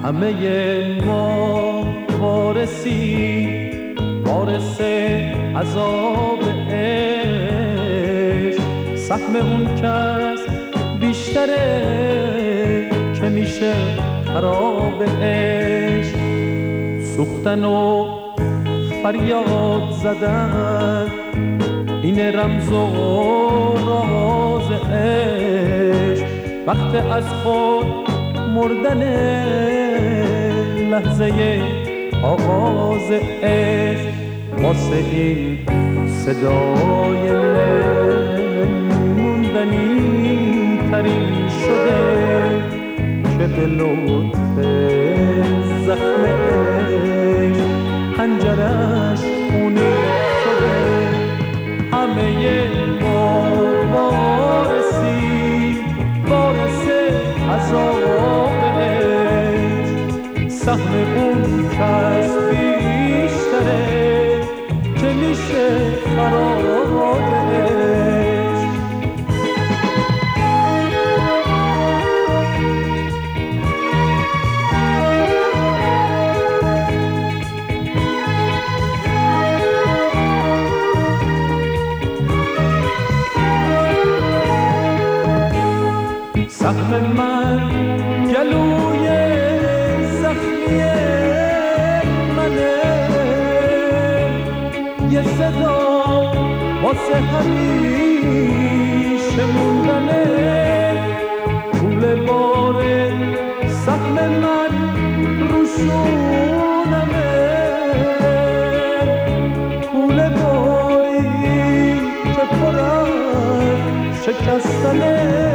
همه ما وارث عذاب عشق، سهم اون کس بیشتره که میشه خراب عشق. سوختن و فریاد زدن این رمز و راز عشق، وقت از خود مردن لحظه آغاز عشق. واسه این صدای موندنی ترین شده که به لطف زخم عشق حنجرش خونی شده. همه ما وارث عذاب عشق، سهم اون کس بیشتره که میشه خراب عشق. سهم من گلوی زخمی منه، یه صدا واسه همیشه موندنه. طول بار سهم من روشونمه، طول باری که پر از شکستنه.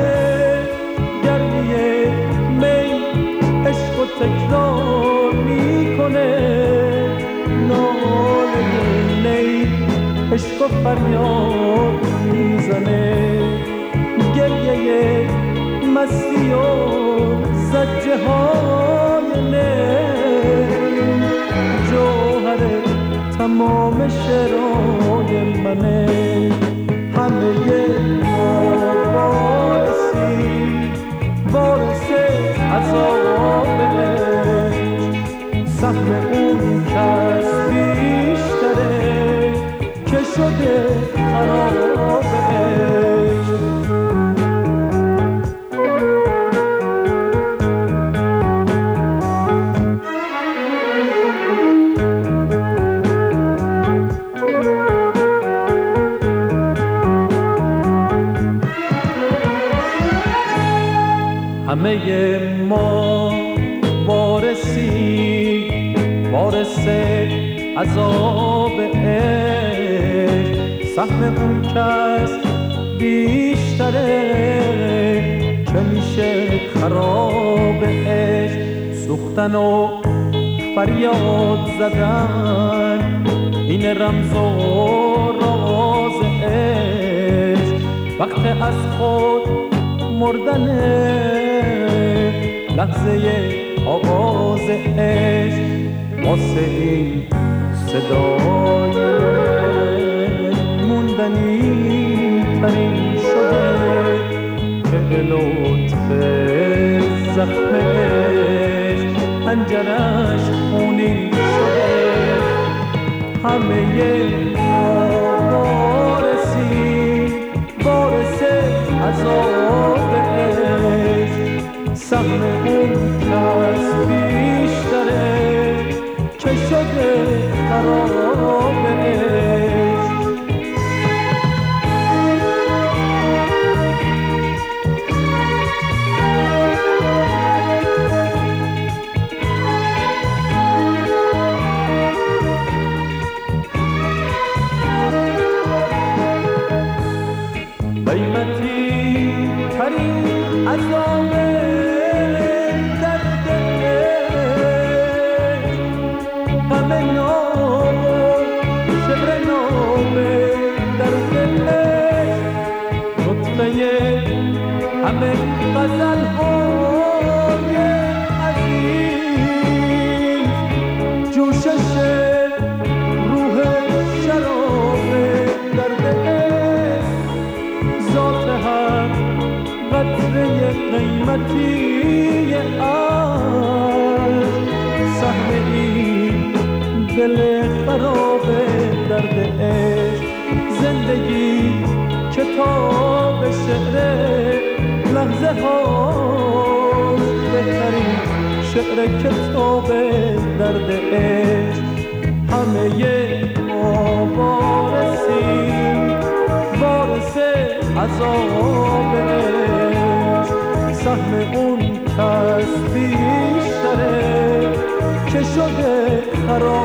عشق و تکرار میکنه، ناله نی عشق و فریاد میزنه. گریه مستی و زجه های نی جوهر تمام شعرهای منه. همه ما وارث عذاب عشق، سهم اون کس بیشتره که شده خراب عشق. همه ما وارث عذاب عشق، سهم اون کس بیشتره که میشه خراب عشق. سوختن و فریاد زدن این رمز و راز عشق، وقت از خود مردن لحظه آغاز عشق. واسه این صدای موندنی ترین شده که به لطف زخم عشق حنجرش خونین شده. همه ما وارث عذاب عشق، سهم اون کس بیشتره که شده خراب عشق. قیمتی ترین عذاب درد غم ناب و شعر ناب درد نطفه همه غزل های عزیز، جوشش روح شراب درد ذات هر قطره قیمتی عشق. دل خراب درد عشق. زندگی کتاب شعر لحظه ها، بهترین شعر کتاب درد عشق. همه ما وارثیم، وارث عذاب عشق. سهم اون کس بیشتره که شده خراب